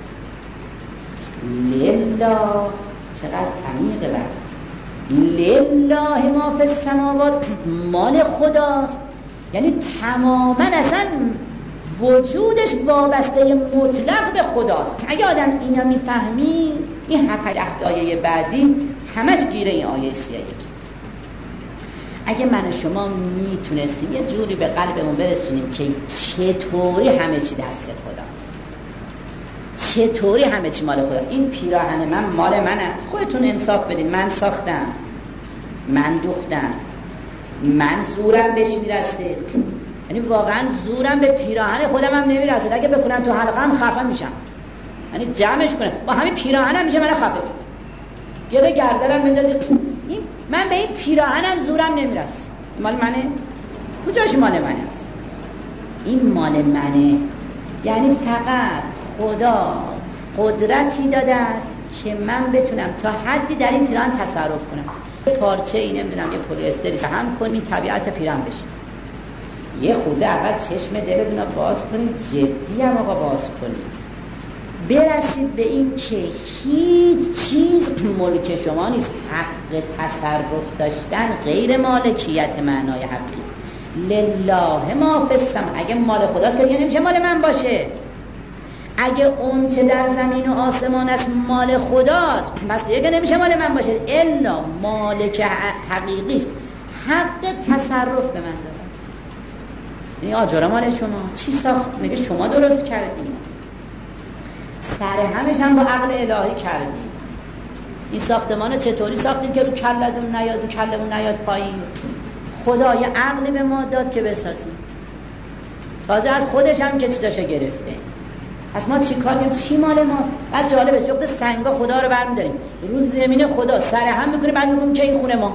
لله چقدر عمیقه. بس لله ما فی السماوات مال خداست، یعنی تماما اصلا وجودش وابسته مطلق به خداست. اگه آدم اینا میفهمی این 7-8 آیه بعدی همش گیره این آیه 31 است. اگه من و شما میتونستیم یه جوری به قلبمون برسونیم که چطوری همه چی دست خداست، چطوری همه چی مال خداست. این پیراهن من مال من است. خودتون انصاف بدین. من ساختم، من دوختم، من زورم بهش میرسه. یعنی واقعا زورم به پیراهن خودم هم نمیرسه. اگه بکنم تو حلقم خفه میشم. یعنی جمعش کنم با همین پیراهنم میشه من خفه. گره گردنم بندازی. من به این پیراهنم زورم نمیرسه. مال منه؟ کجاش مال من است؟ این مال منه. یعنی فقط خدا قدرتی داده است که من بتونم تا حدی در این پیراهن تصرف کنم. پارچه ای نمیدونم یه پلی استری هم کنم این طبیعت پیراهن بشه. یه خورده اول چشم دلتون رو باز کنید، جدی هم آقا باز کنید، برسید به این که هیچ چیز ملک شما نیست. حق تصرف داشتن غیر مالکیت معنای حقیست. لله ما فی السماء، اگه مال خداست که دیگه نمیشه مال من باشه. اگه اون چه در زمین و آسمان است مال خداست، پس دیگه نمیشه مال من باشه. الا مالک حقیقیش حق تصرف به من داره است. این آجر مال شما چی ساخت؟ میگه شما درست کردید، سر همش هم با عقل الهی کردید. این ساختمان چطوری ساختیم که رو کلمون نیاد، رو کلمون نیاد پایین؟ خدا یه عقلی به ما داد که بسازیم، تازه از خودش هم که چیزاشو گرفته. از ما چی کار کنیم؟ چی مال ماست؟ بعد جالب است یخت سنگا خدا رو برمی‌داریم روز زمین خدا سر هم میکنه، بعد میگم که این خونه ما.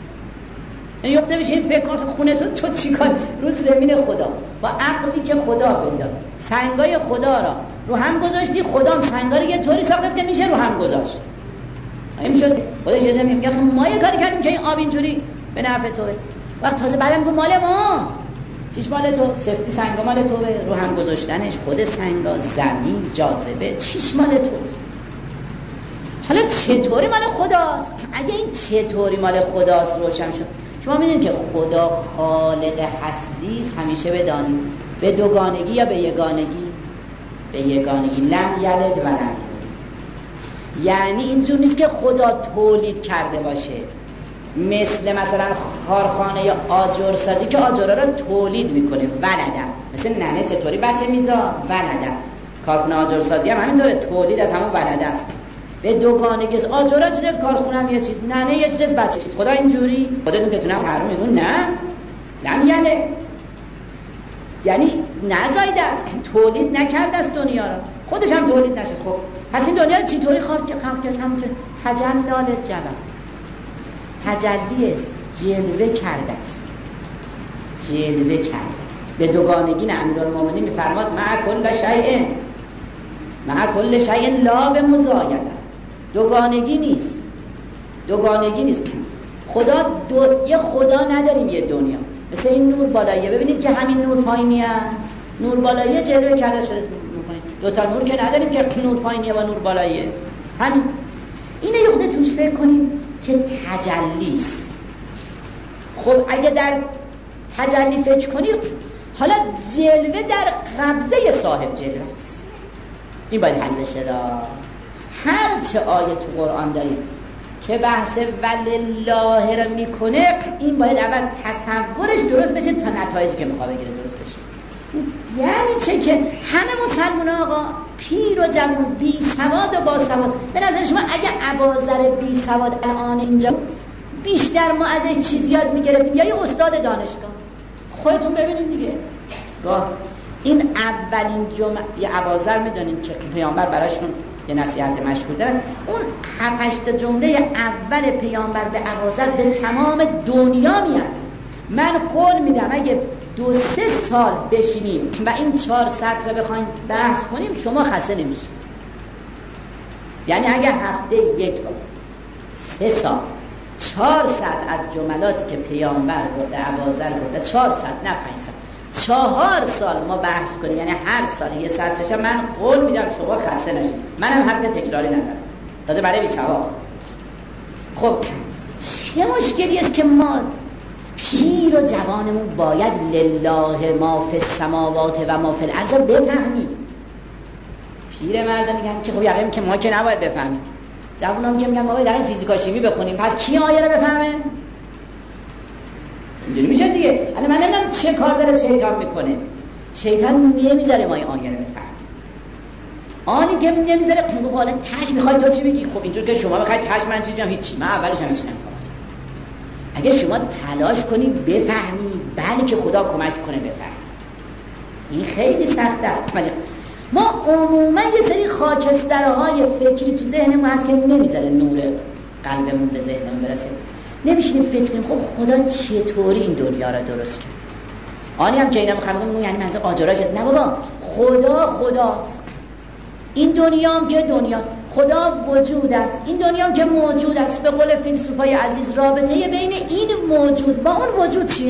این یخت بشین فکر کن خونه تو چی کار روز زمین خدا با عقلی که خدا بنداد سنگای خدا رو هم گذاشتی. خدا هم سنگا رو یه طوری ساخته که میشه رو هم گذاشت. این شد خودش یه میگه ما یه کاری کردیم که این آب اینجوری به نفع توه. وقت تازه بعدم میگه مال ما. چیش مال تو؟ سفتی سنگا مال تو، رو هم گذاشتنش خود سنگا، زمین، جاذبه، چیش مال توست؟ حالا چطوری مال خداست؟ اگه این چطوری مال خداست روشن شد. شما میدونید که خدا خالق هستی است، همیشه بدانید. به دوگانگی یا به یگانگی؟ به یگانگی. لم یلد و لم یولد. یعنی اینجور نیست که خدا تولید کرده باشه، مثلا کارخانه یا آجرسازی که آجرها رو تولید میکنه، ولدم. مثل ننه چطوری بچه میزاد؟ ولدم. کارخانه آجرسازی هم همینطوره، تولید از همون ولده است. به دوگانگی است. آجرها چیز است، کارخونه هم یه چیز، ننه یه چیز است، بچه چیز. خدا اینجوری خودتون که تو نفس حرم میگون نه لم یلد، یعنی نزایده است، تولید نکرده است دنیا رو، خودش هم تولید نشد. خب پس این دنیا رو چطوری خلق کرد؟ همون که تجلال جبل، تجلی است، جلوه کرده است، جلوه کرده است. به دوگانگی نه. امیرالمومنین میفرماد مع کل شیء لا به مزایده. دوگانگی نیست، دوگانگی نیست. خدا یه خدا نداریم، یه دنیا. مثل این نور بالاییه، ببینید که همین نور پایینی است، نور بالاییه جلوه کرده شده میکنید. دوتا نور که نداریم که نور پایینیه و نور بالاییه. همین اینه یه خود توش فکر کنید که تجلیست. خب اگه در تجلی فکر کنید، حالا جلوه در قبضه صاحب جلوه است. این باید حل بشه. هر چه آیه تو قرآن دارید که بحث ولله رو میکنه، این باید اول تصورش درست بشه تا نتایجی که میخواد بگیره درست بشه. یعنی چه؟ که همه مسلمان آقا پیر و جوان، بی سواد و با سواد. به نظر شما اگه اباذر بی سواد الان اینجا، بیشتر ما ازش چیز یاد میگرفتیم یا یه استاد دانشگاه؟ خودتون ببینید دیگه. این اولین جمعه یه اباذر میدونید که پیامبر براشون یه نصیحت مشهور دارن. اون 7-8 جمله اول پیامبر به اباذر به تمام دنیا میاد. من قول میدم اگه 2-3 سال بشینیم و این 4 سطر رو بخوایم بحث کنیم، شما خسته نمیشید. یعنی اگه هفته یک بار 3 سال 4 ساعت از جملاتی که پیامبر گفته، اباذر گفته، 4 ساعت نه 5 ساعت، 4 سال ما بحث کنیم، یعنی هر سال یه سطرش، من قول میدم شما خسته نشید. منم حرف تکراری نزنم، تازه برای بی سواد. خب چه مشکلی است که ما پیر و جوانمون باید لله ما فی السماوات و ما فی الارض بفهمیم؟ پیر مردم میگن که خب یقین که ما که نباید بفهمیم، جوانام که میگن ما باید در فیزیکا شیمی بخونیم. پس کی آیه رو بفهمه؟ اینجوری میشه دیگه. الان من نمیدونم چه کار داره شیطان میکنه. شیطان نمیذاره ما این آیه رو بفهمیم. آنی که نمیذاره خب حالا تاش میخوای تو چی بگی؟ خب اینجور که شما بخواید تاش من چی بگم؟ هیچی. من اولش هم هیچ نمیگم. اگه شما تلاش کنی بفهمی، بله که خدا کمک کنه بفهمی. این خیلی سخت است. ما عموما یه سری خاکسترهای فکری تو ذهنمون هست که نمیذاره نور قلبمون به ذهنمون برسه. نمیشینیم فکر کنیم خب خدا چطوری این دنیا را درست کرد. آنی هم که اینا میگم یعنی منظور آجرا شد. نه بابا، خداست. این دنیا هم که دنیاست، خدا وجود است. این دنیا هم که موجود است. به قول فیلسوفای عزیز، رابطه بین این موجود با اون وجود چیه؟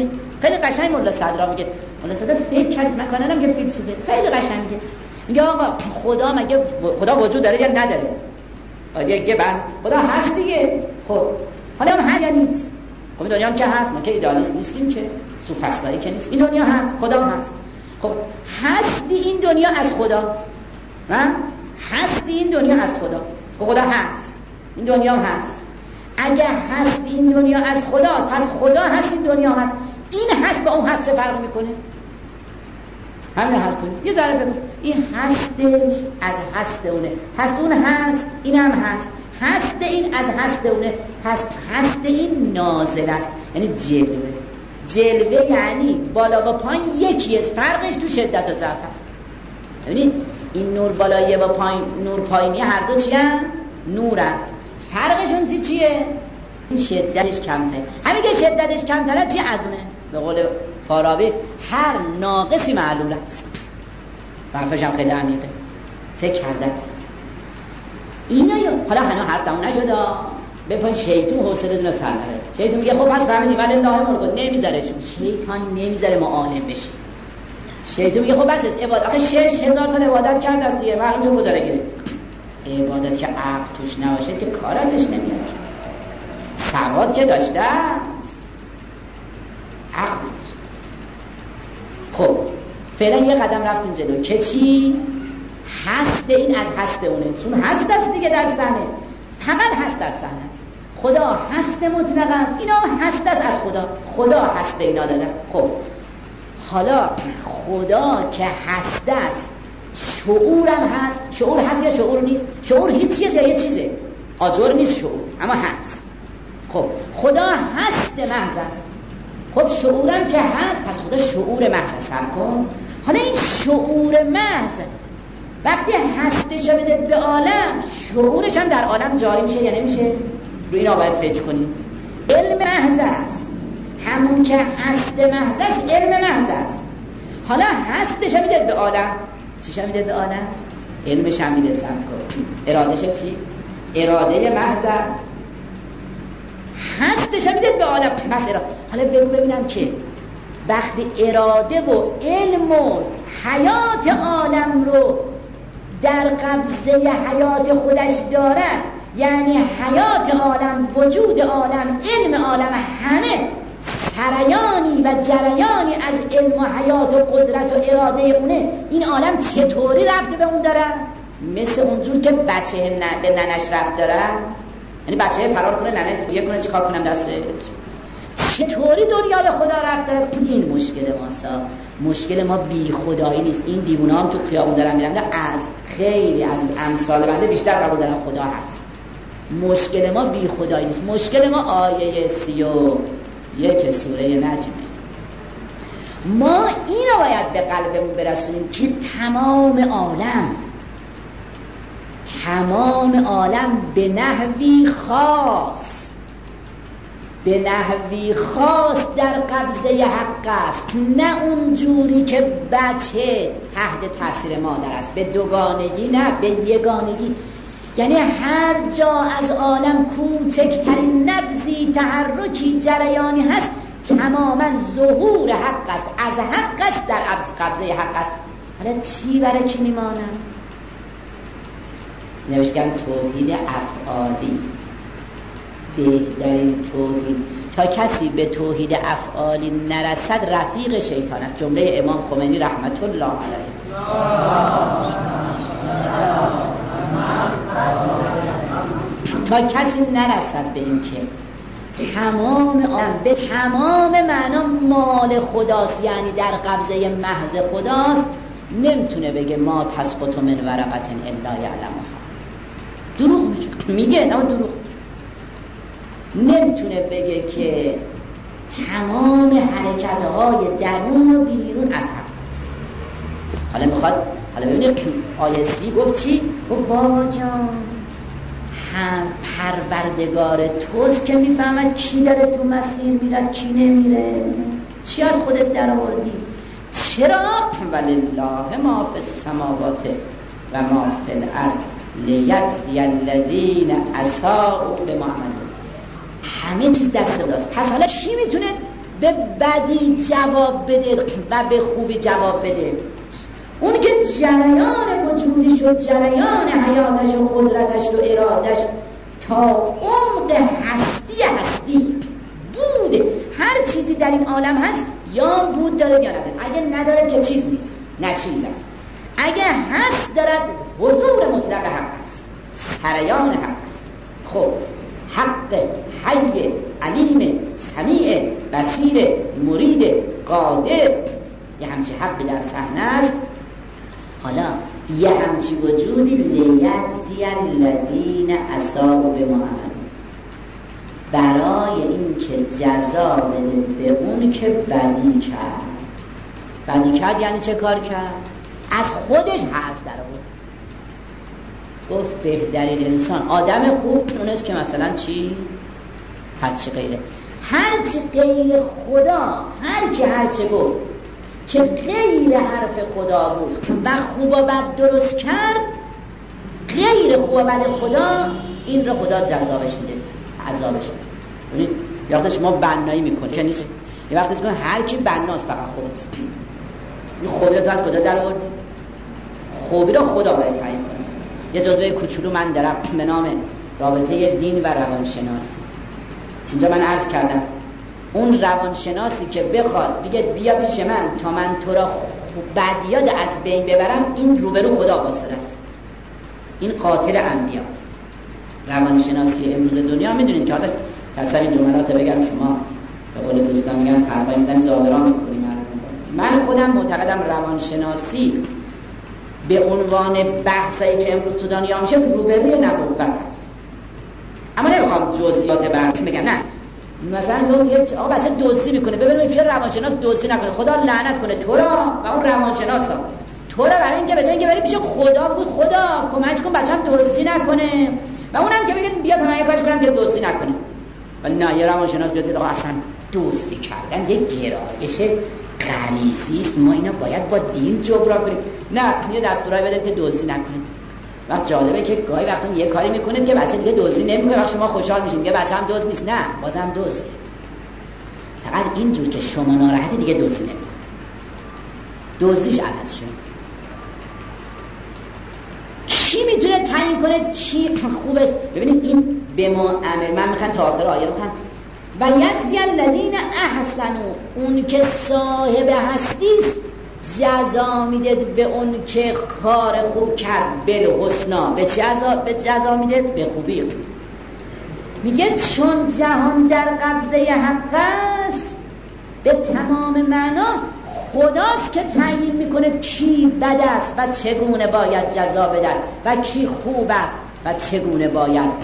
خیلی قشنگ مولا صدرا میگه، مولا صدرا فکر کرد مکانم که فکر شده، خیلی قشنگ میگه آقا خدا مگه خدا وجود داره یا نداره؟ دیگه بس خدا هست دیگه. خب حالا هم هست یا نیست؟ خب این دنیا هم که هست، ما که ایدالیست نیستیم که، سوفسطایی که نیست، این دنیا هست، خدا هست. خب هستی این دنیا از خداست، هستی این دنیا از خداست. خدا هست، این دنیا هست. اگه هست این دنیا از خداست، پس خدا هست، این دنیا هست. این هست با اون هست چه فرق میکنه؟ همین حل کنیم. یه ذره بگو این هستش از هست اونه، پس اون هست، این هم هست. هست این از هست اونه، پس هست این نازل است، یعنی جلوه. جلوه یعنی بالا و پایین یکیه، فرقش تو شدت و ضعف است. ببینید این نور بالاییه و پایین، نور پایینی، هر دو چی هم؟ نورن. فرقشون چیه؟ این شدتش کمتره. همین که شدتش کمتره چی از اونه؟ به قول فارابی هر ناقصی معلول است. حرفش هم خیلی عمیقه، فکر کرده است اینا. حالا هنو حرف تموم نشده، بپای شیطان حوصله دونه سر نره. شیطان میگه خب پس فهمیدی ولی الله مرگو نمیذاره، شیطان نمیذاره ما عالم بشیم. شیطان میگه خب بس عبادت، آخه 6000 سال عبادت کرد است دیگه، معلوم چه گذاره گیره. عبادت که عقل توش نباشه که کار ازش نمیاد. سواد که داشته است، عقل. خب فعلا یه قدم رفتیم جلو که چی؟ هست این از هست اونه، چون هست است دیگه در صحنه، فقط هست در صحنه است. خدا هست مطلق است، اینا هم هست است از خدا. خدا هست اینا داده. خب حالا خدا که هست است، شعورم هست. شعور هست یا شعور نیست؟ شعور هیچ چیز یا یه چیزه، آجر نیست شعور، اما هست. خب خدا هست محض است. خب شعورم که هست، پس خدا شعور محض است. سب کن حالا این شعور محض وقتی هستش رو بده به عالم، شعورش هم در عالم جاری میشه یا نمیشه؟ رو اینا باید فکر کنیم. علم محض است، همون که هست محض است، علم محض است. حالا هستش رو میده به عالم، چیش رو میده به عالم؟ علمش هم میده. سب کن ارادهش چی؟ اراده محض است. هستش هم میده به عالم، پس اراده. حالا بگو ببینم که وقتی اراده و علم و حیات عالم رو در قبضه حیات خودش دارن، یعنی حیات عالم، وجود عالم، علم عالم، همه سریانی و جریانی از علم و حیات و قدرت و اراده اونه، این عالم چطوری رفت به اون دارن؟ مثل اونجور که بچه به ننش رفت دارن. یعنی بچه فرار کنه، ننه فویه کنه، چیکار کنم دسته؟ چطوری دنیا به خدا رفت داره؟ این مشکل ماست. مشکل ما بی خدایی نیست. این دیوونه هم تو خیابون دارن میرن از خیلی از امثال بنده بیشتر قبول دارن خدا هست. مشکل ما بی خدایی نیست. مشکل ما آیه 31 سوره نجمه. ما اینو باید به قلبمون برسونیم که تمام عالم به نحوی خاص در قبضه حق است، نه اون جوری که بچه تحت تاثیر مادر است، به دوگانگی، نه به یگانگی. یعنی هر جا از عالم کوچکترین نبضی، تحرکی، جریانی هست، تماما ظهور حق است، از حق است، در قبضه حق است. حالا چی برای کی میمانم؟ نوشتم توحید افعالی، بهترین توحید. تا کسی به توحید افعالی نرسد رفیق شیطان است. جمله امام خمینی رحمت الله علیه. تا کسی نرسد به این که تمام عالم به تمام معنا مال خداست، یعنی در قبضه محض خداست، نمیتونه بگه ما تسقط من ورقة الا یعلمها. دروغ میگه، نه دروغ. نمیتونه بگه که تمام حرکت‌های درون و بیرون از حق است. حالا ببینید آیه 30 گفت چی؟ گفت بابا جان هم پروردگار توست که میفهمد کی داره تو مسیر میرد کی نمیره. چی از خودت در آوردی؟ چرا؟ ولله ما فی السماوات و ما فی الارض لیجزی الذین اساءوا بما عملوا. همه چیز دست خداست. پس حالا کی میتونه به بدی جواب بده و به خوبی جواب بده. اون که جریان وجودش و جریان حیاتش و قدرتش و ارادش تا عمق هستی بوده. هر چیزی در این عالم هست یا بود داره یا نداره. اگه نداره که چیز نیست، نه چیز است. اگه هست دارد حضور مطلق حق است، سریان حق است. خب حق حی علیم سمیع بصیر مرید قادر یه همچی حقی در صحنه است. حالا یه همچی وجودی لیجزی الذین اساءوا بما عملوا، برای این که جزا بده به اون که بدی کرد یعنی چه کار کرد؟ از خودش حرف در آورد. گفت بهترین انسان آدم خوب اونست که مثلا چی؟ هرچی غیره خدا، هرچی گفت که غیر حرف خدا بود و خوب و بد درست کرد، غیر خوب و بد خدا، این رو خدا جزاش میده، عذابش میده. یه وقت شما بنایی میکنه که نیست، یه وقت میگه هر کی بناست فقط خودست. این خوبی رو تو از کجا در آوردی؟ خوبی رو خدا باید تعیین کنه. یه جزوه کوچولو من دارم به نام رابطه دین و روانشناسی. اینجا من عرض کردم اون روانشناسی که بخواد بگه بیا پیش من تا من تو را بدیاد از بین ببرم، این روبرو خدا واسطه است، این قاتل انبیاست. روانشناسی امروز دنیا میدونید که حالا در این جملات بگم شما به قول دوستان میگن حرفای میزنی زابرا میکنی. من خودم معتقدم روانشناسی به عنوان بحثایی که امروز تو دنیا میشه روبروی نبوت است. اما نمیخوام جزئیات بحث بگم، نه مثلا یه آقا بچه دزدی میکنه، ببینید چه روانشناس دزدی نکنه، خدا لعنت کنه تو را و اون روانشناسا تو را، برای اینکه بتونی که بری پیش خدا بگو خدا کمک کن بچه‌م دزدی نکنه، و اونم که بگه بیا تا من یه کارش کنم که دزدی نکنه. ولی نه، یه روانشناس بیاد آقا اصلا دزدی کردن یه گرایش غلیظی است، ما اینا باید با دین جبران کنیم. نه، یه دستورای بده که دزدی نکنید. وقت جالبه که گاهی وقتا یه کاری میکنه که بچه دیگه دزدی نمیکنه، وقت شما خوشحال میشین میگه بچه‌م دزد نیست. نه، بازم دزد. فقط اینجور که شما ناراحتی دیگه دزدی نمیکنه، دزدیش عوض شد. کی میتونه تعیین کنه چی خوب است؟ ببینید این به ما عمل، من میخوام تا آخر آیه بخونم و یجزی الذین احسنوا، اون که صاحب هستی است جزا میده به اون که کار خوب کرد، بالحسنا. به جزا میده به خوبی. میگه چون جهان در قبضه حق است، به تمام معنا خداست که تعیین میکنه کی بد است و چگونه باید جزا بدن و کی خوب است و چگونه باید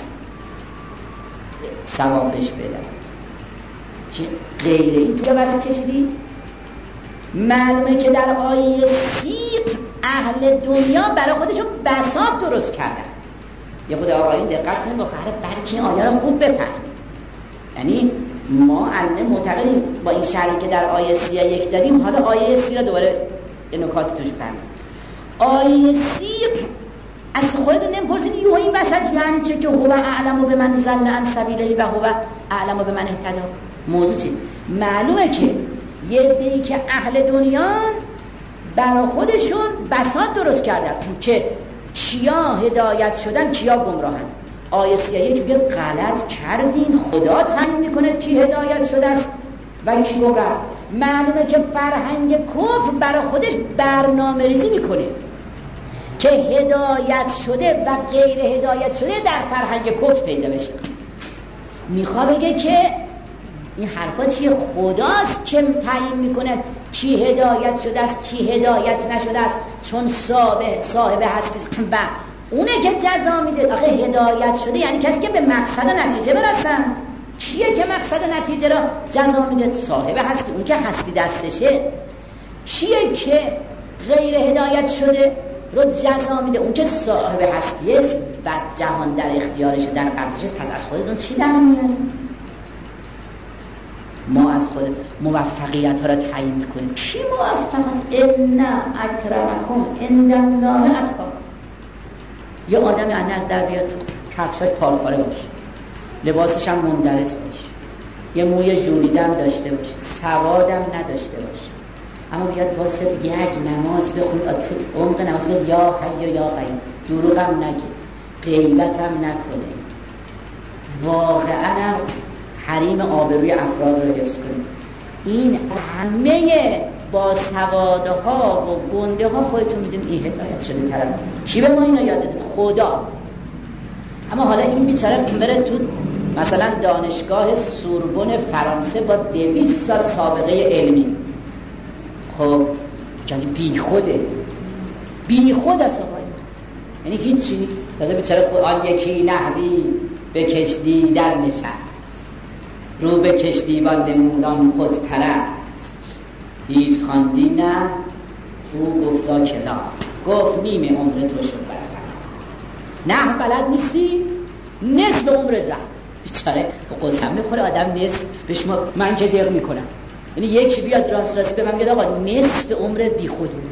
ثوابش بدن. چه غیر این تو واسه کشیدی؟ معلومه که در آیه 30 اهل دنیا برای خودشون بساط درست کردن. یه خود آقایین دقت کنید بخاطر بلکه این آیه رو خوب بفهمید. یعنی ما الان معتقدیم با این شرحی که در آیه 31 دادیم، حالا آیه 30 رو دوباره نکات توش فهمید. آیه 30 از خودتون نمیپرسید یه این وسط یعنی چه که هو اعلم به من ضل عن سبیله و هو اعلم به من اهتدی. موضوع چیه؟ معلومه که یه عده‌ای که اهل دنیان برای خودشون بساط درست کردن که کیا هدایت شدن کیا گمراهن. آیه 31 میگه غلط کردین، خدا تعیین میکنه کی هدایت شده است و کی گمراه است. معلومه که فرهنگ کفر برای خودش برنامه‌ریزی میکنه که هدایت شده و غیر هدایت شده در فرهنگ کفر پیدا بشه. میخواد بگه که این حرفا چیه؟ خداست که تعیین میکنه کی هدایت شده است کی هدایت نشده است، چون صاحب هستی و اونه که جزا میده. آخه هدایت شده یعنی کسی که به مقصد و نتیجه برسن. کیه که مقصد و نتیجه را جزا میده؟ صاحب هستی، اون که هستی دستشه. کیه که غیر هدایت شده رو جزا میده؟ اون که صاحب هستی است و جهان در اختیارش در قبضش است. پس از خودتون چی در میاد؟ ما از خود موفقیت ها را تعیین میکنیم. کی موفق است؟ ان اکرمکم عند الله اتقاکم. یه آدمی از در بیاد تو کفشاش پارپاره باشه، لباسش هم مندرس باشه، یه موی ژولیدم داشته باشه، سوادم نداشته باشه، اما بیاد واسه یک نماز بخونه، تو عمق نماز بیاد یا حی یا قیوم، دروغم نگه، غیبتم نکنه، واقعا حریم آبروی افراد رو حفظ کنه. این همه با سوادها و گنده ها خودتون میدون این هدایت شده طرف. کی به ما اینو یاد داده؟ خدا. اما حالا این بیچاره بره تو مثلا دانشگاه سوربن فرانسه با 200 سال سابقه علمی، خب یعنی بی خود است آقای، یعنی هیچی نیست. تازه بیچاره قرآن یکی نحوی به کشتی در نشست، رو به کشتیبان نمودان خود پرست، هیچ خواندی نه او گفتا کلا، گفت نیم عمر تو شد برفنا، نه بلد نیستی نصف عمرت رفت. بیچاره به قسم میخوره آدم نصف به شما، من که دق میکنم، یعنی یکی بیاد راست به من میگه آقا نصف عمرت بی خود بود،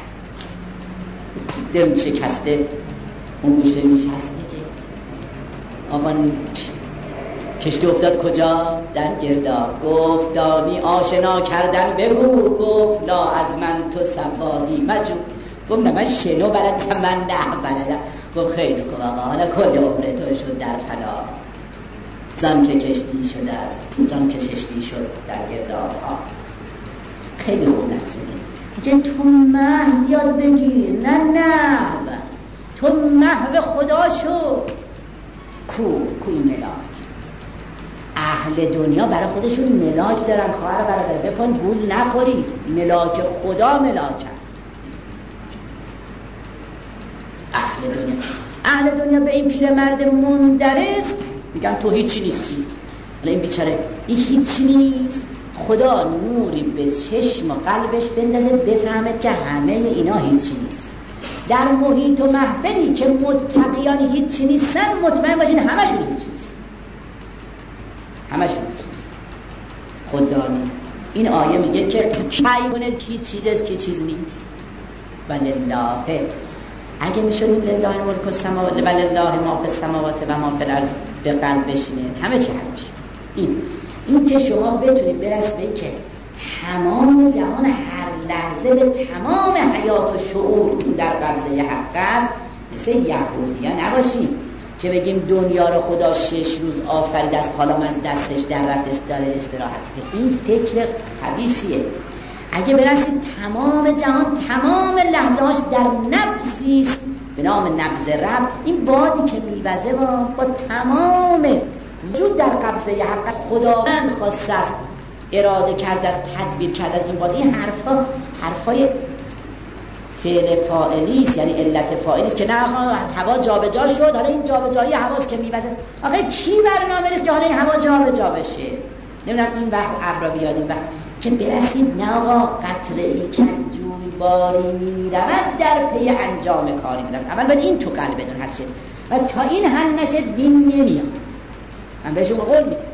دل شکسته اون گوشه نشست دیگه. آقا کشتی افتاد کجا؟ در گرداب. گفت دانی آشنا کردن بگو، گفت لا از من تو سوادی مجو. گفت نه من شنو بلدم، من نه بلدم. گفت خیلی خوب آقا، حالا کجا عمر تو شد در فنا؟ زن که کشتی شده است، زن که کشتی شد در گرداب ها. خیلی خوب نزدیه تو محو یاد بگیر، نه تو محو خدا شو. کوی ملاک. اهل دنیا برای خودشون ملاک دارن، خواهر برادر بفن گول نخوری، ملاک خدا ملاک است. اهل دنیا به این پیرمرد مندرس میگن تو هیچی نیستی. حالا این بیچاره این هیچی نیست، خدا نوری به چشم و قلبش بندازه بفهمد که همه اینا هیچی نیست. در محیط و محفلی که متقیان هیچی نیستن مطمئن باشین همشون هیچی نیست، همشون هیچی نیست. خدا این آیه میگه که کی کنه کی چیز است کی چیز نیست. ولله اگه میشد لله ملک السماوات ولله ما فی السماوات و ما فی الارض به قلب بشینه همه چی هست. این که شما بتونید برسید که تمام جهان هر لحظه به تمام حیات و شعور در قبضه حق است، مثل یهودی‌ها نباشید که بگیم دنیا رو خدا 6 روز آفرید از حالا از دستش در رفت داره استراحت. این فکر خبیثیه. اگه برسید تمام جهان تمام لحظه‌هاش در نبضی است به نام نبض رب، این بادی که میوزه با تمام وجود در قبضه حق خداوند خواسته است، اراده کرده است، تدبیر کرده است. این باد این حرفای فعل فاعلی است، یعنی علت فاعلی است که نه هوا جابجا شد، حالا این جابجایی هواست که میوزه. آخه کی برنامه ریخت که حالا این هوا جابجا بشه؟ نمیدونم این وقت ابر بیاد، این وقت که برسید نه آقا قطره‌ای که از جویباری میرود در پی انجام کاری میرود. اول باید این تو قلبتون حل شه و تا این حل نشه دین نمیاد. من بهشون قول میدم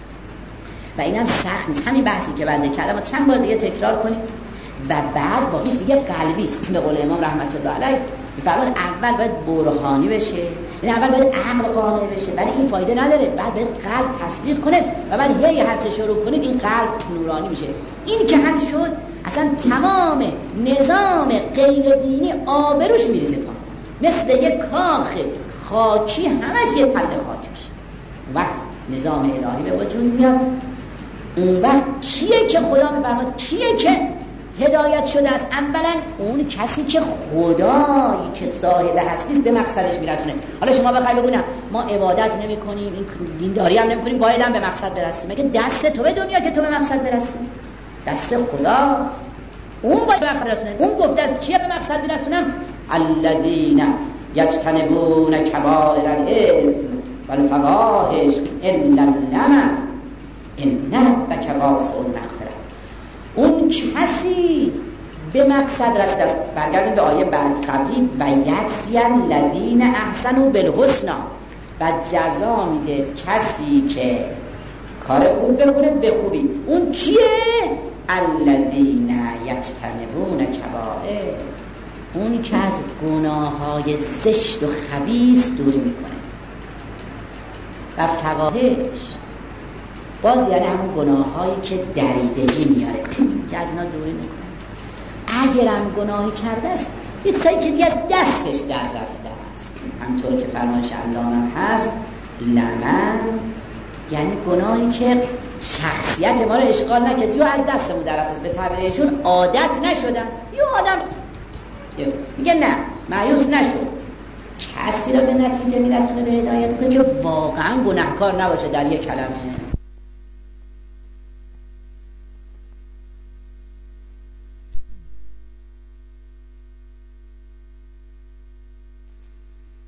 و اینم سخت نیست. همین بحثی که بنده کردم و چند بار دیگه تکرار کنید و بعد باقیش دیگه قلبی است. به قول امام رحمت الله علیه میفرماد اول باید برهانی بشه، یعنی اول باید عقل قانع بشه، ولی این فایده نداره. بعد باید قلب تصدیق کنه و بعد هی هر چه شروع کنید این قلب نورانی میشه. این که حل شد اصلا تمام نظام غیر دینی آبروش میریزه پا، مثل یک کاخ خاکی همش یه تله خاک میشه. وقت نظام الهی به وجود میاد. اون وقت کیه که خدا میفرماد کیه که هدایت شده است؟ اولا اون کسی که خدایی که صاحب هستی است به مقصدش میرسونه. حالا شما بخوای بگو نه ما عبادت نمی‌کنیم، این دینداری هم نمی‌کنیم، باید هم به مقصد برسیم. مگه دست تو به دنیا که تو به مقصد برسی؟ دست خداست. اون باید به مقصد برسونه. اون گفته است کیه به مقصد برسونم؟ الذین یجتنبون کبائر الاثم والفواحش الا اللمم ان ربک واسع المغفرة. اون کسی به مقصد رسیده است. برگردیم به آیه بعد قبلی و یجزی الذین احسنوا بالحسنی، و جزا میده کسی که کار خوب بکنه به خوبی. اون کیه؟ الذین یجتنبون کبائر، اون که از گناههای زشت و خبیث دوری میکنه و فواحش. باز یعنی همون گناه هایی که دریدگی میاره که از اینا دوری میکنه. اگرم گناهی کرده است یه چیزایی که دیگه از دستش در رفته است، همطور که فرمایش الله هم هست لمن، یعنی گناهی که شخصیت ما رو اشغال نکرد یا از دستمون در رفته است، به تعبیرشون عادت نشده است. یه آدم میگه نه مایوس نشد، کسی را به نتیجه میرسونه به هدایت که واقعا گناهکار نباشه در یک کلمه